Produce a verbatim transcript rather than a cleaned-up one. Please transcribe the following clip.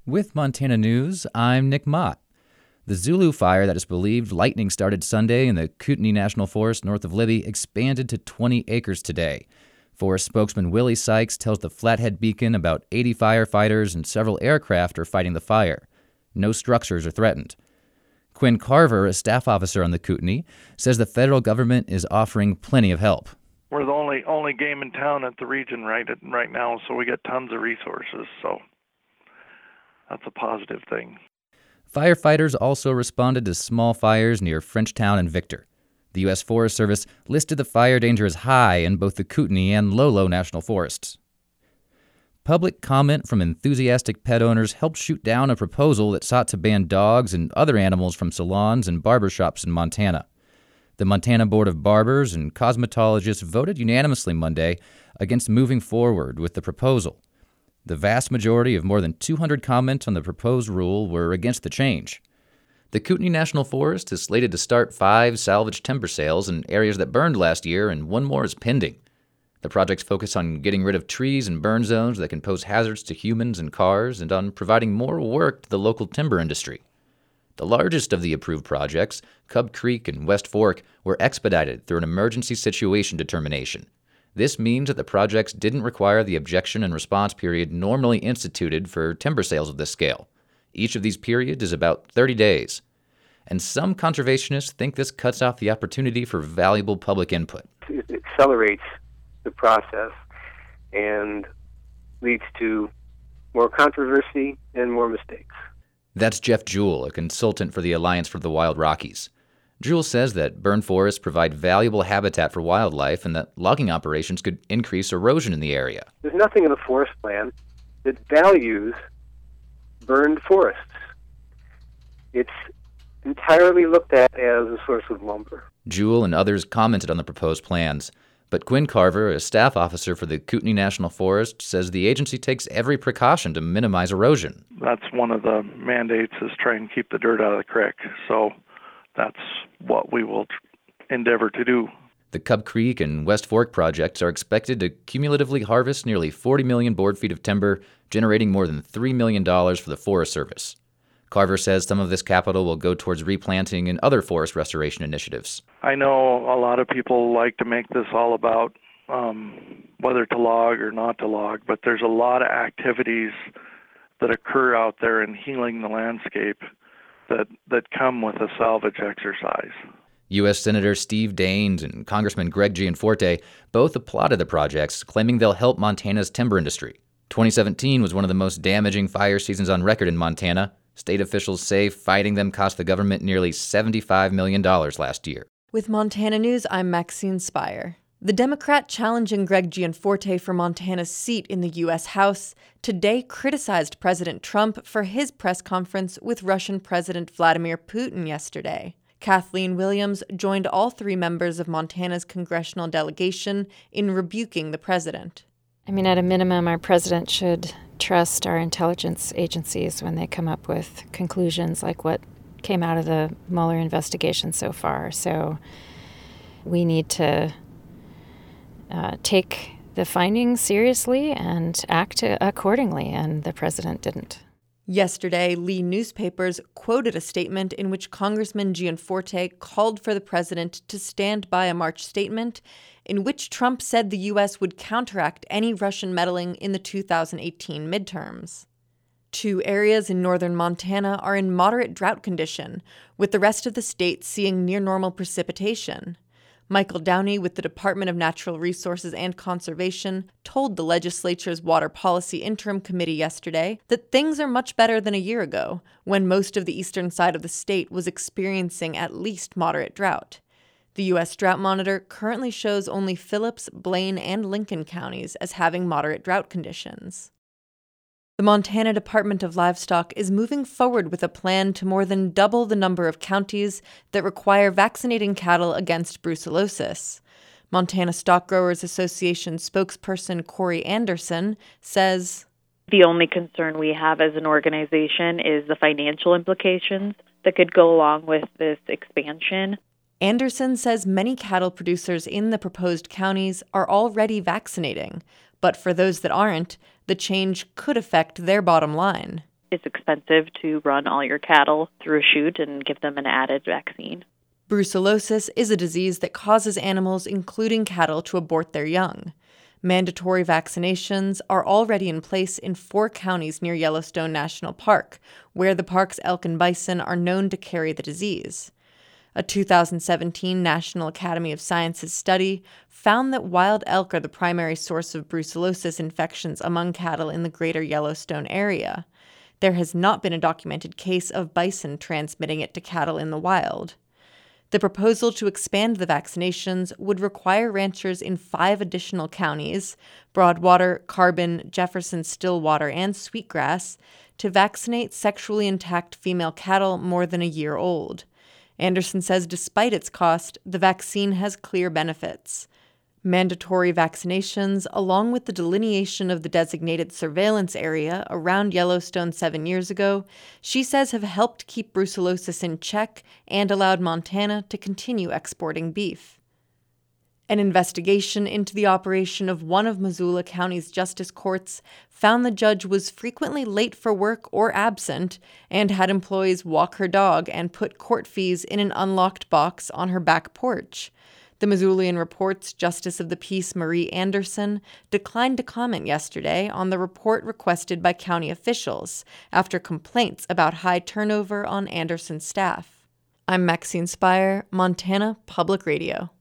With Montana News, I'm Nick Mott. The Zulu fire that is believed lightning started Sunday in the Kootenai National Forest north of Libby expanded to twenty acres today. Forest spokesman Willie Sykes tells the Flathead Beacon about eighty firefighters and several aircraft are fighting the fire. No structures are threatened. Quinn Carver, a staff officer on the Kootenai, says the federal government is offering plenty of help. We're the only only game in town at the region right at, right now, so we get tons of resources, so that's a positive thing. Firefighters also responded to small fires near Frenchtown and Victor. The U S Forest Service listed the fire danger as high in both the Kootenai and Lolo National Forests. Public comment from enthusiastic pet owners helped shoot down a proposal that sought to ban dogs and other animals from salons and barbershops in Montana. The Montana Board of Barbers and Cosmetologists voted unanimously Monday against moving forward with the proposal. The vast majority of more than two hundred comments on the proposed rule were against the change. The Kootenai National Forest is slated to start five salvage timber sales in areas that burned last year, and one more is pending. The projects focus on getting rid of trees and burn zones that can pose hazards to humans and cars, and on providing more work to the local timber industry. The largest of the approved projects, Cub Creek and West Fork, were expedited through an emergency situation determination. This means that the projects didn't require the objection and response period normally instituted for timber sales of this scale. Each of these periods is about thirty days. And some conservationists think this cuts off the opportunity for valuable public input. It accelerates the process and leads to more controversy and more mistakes. That's Jeff Jewell, a consultant for the Alliance for the Wild Rockies. Jewell says that burned forests provide valuable habitat for wildlife and that logging operations could increase erosion in the area. There's nothing in the forest plan that values burned forests. It's entirely looked at as a source of lumber. Jewell and others commented on the proposed plans, but Quinn Carver, a staff officer for the Kootenai National Forest, says the agency takes every precaution to minimize erosion. That's one of the mandates, is try and keep the dirt out of the creek, so that's what we will endeavor to do. The Cub Creek and West Fork projects are expected to cumulatively harvest nearly forty million board feet of timber, generating more than three million dollars for the Forest Service. Carver says some of this capital will go towards replanting and other forest restoration initiatives. I know a lot of people like to make this all about um, whether to log or not to log, but there's a lot of activities that occur out there in healing the landscape that, that come with a salvage exercise. U S Senator Steve Daines and Congressman Greg Gianforte both applauded the projects, claiming they'll help Montana's timber industry. twenty seventeen was one of the most damaging fire seasons on record in Montana. State officials say fighting them cost the government nearly seventy-five million dollars last year. With Montana News, I'm Maxine Spire. The Democrat challenging Greg Gianforte for Montana's seat in the U S House today criticized President Trump for his press conference with Russian President Vladimir Putin yesterday. Kathleen Williams joined all three members of Montana's congressional delegation in rebuking the president. I mean, at a minimum, our president should trust our intelligence agencies when they come up with conclusions like what came out of the Mueller investigation so far. So we need to uh, take the findings seriously and act accordingly, and the president didn't. Yesterday, Lee newspapers quoted a statement in which Congressman Gianforte called for the president to stand by a March statement in which Trump said the U S would counteract any Russian meddling in the two thousand eighteen midterms. Two areas in northern Montana are in moderate drought condition, with the rest of the state seeing near-normal precipitation. Michael Downey with the Department of Natural Resources and Conservation told the legislature's Water Policy Interim Committee yesterday that things are much better than a year ago, when most of the eastern side of the state was experiencing at least moderate drought. The U S Drought Monitor currently shows only Phillips, Blaine, and Lincoln counties as having moderate drought conditions. The Montana Department of Livestock is moving forward with a plan to more than double the number of counties that require vaccinating cattle against brucellosis. Montana Stock Growers Association spokesperson Corey Anderson says, "The only concern we have as an organization is the financial implications that could go along with this expansion." Anderson says many cattle producers in the proposed counties are already vaccinating, but for those that aren't, the change could affect their bottom line. it's expensive to run all your cattle through a chute and give them an added vaccine. Brucellosis is a disease that causes animals, including cattle, to abort their young. Mandatory vaccinations are already in place in four counties near Yellowstone National Park, where the park's elk and bison are known to carry the disease. A two thousand seventeen National Academy of Sciences study found that wild elk are the primary source of brucellosis infections among cattle in the greater Yellowstone area. There has not been a documented case of bison transmitting it to cattle in the wild. The proposal to expand the vaccinations would require ranchers in five additional counties, Broadwater, Carbon, Jefferson, Stillwater, and Sweetgrass, to vaccinate sexually intact female cattle more than a year old. Anderson says despite its cost, the vaccine has clear benefits. Mandatory vaccinations, along with the delineation of the designated surveillance area around Yellowstone seven years ago, she says have helped keep brucellosis in check and allowed Montana to continue exporting beef. An investigation into the operation of one of Missoula County's justice courts found the judge was frequently late for work or absent and had employees walk her dog and put court fees in an unlocked box on her back porch. The Missoulian Report's Justice of the Peace Marie Anderson declined to comment yesterday on the report requested by county officials after complaints about high turnover on Anderson's staff. I'm Maxine Spire, Montana Public Radio.